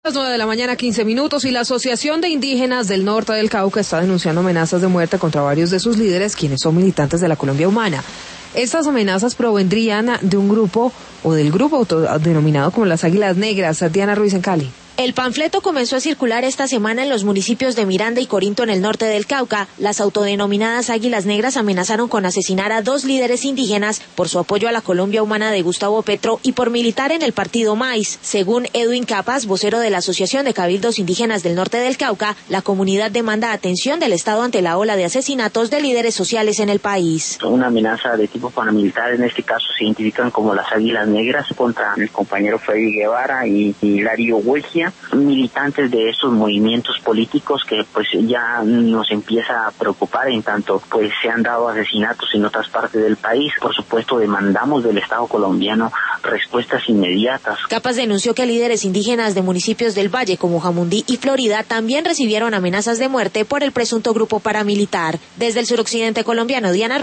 Las 9 de la mañana, 15 minutos, y la Asociación de Indígenas del Norte del Cauca está denunciando amenazas de muerte contra varios de sus líderes, quienes son militantes de la Colombia Humana. Estas amenazas provendrían de un grupo o del grupo autodenominado como las Águilas Negras. Diana Ruiz en Cali. El panfleto comenzó a circular esta semana en los municipios de Miranda y Corinto en el norte del Cauca. Las autodenominadas Águilas Negras amenazaron con asesinar a 2 líderes indígenas por su apoyo a la Colombia Humana de Gustavo Petro y por militar en el partido MAIS. Según Edwin Capas, vocero de la Asociación de Cabildos Indígenas del Norte del Cauca, la comunidad demanda atención del Estado ante la ola de asesinatos de líderes sociales en el país. Una amenaza de tipo paramilitar, en este caso se identifican como las Águilas Negras, contra el compañero Freddy Guevara y Hilario Huegia, militantes de esos movimientos políticos que pues ya nos empieza a preocupar, en tanto pues se han dado asesinatos en otras partes del país. Por supuesto, demandamos del Estado colombiano respuestas inmediatas. Capas denunció que líderes indígenas de municipios del Valle como Jamundí y Florida también recibieron amenazas de muerte por el presunto grupo paramilitar. Desde el suroccidente colombiano, Diana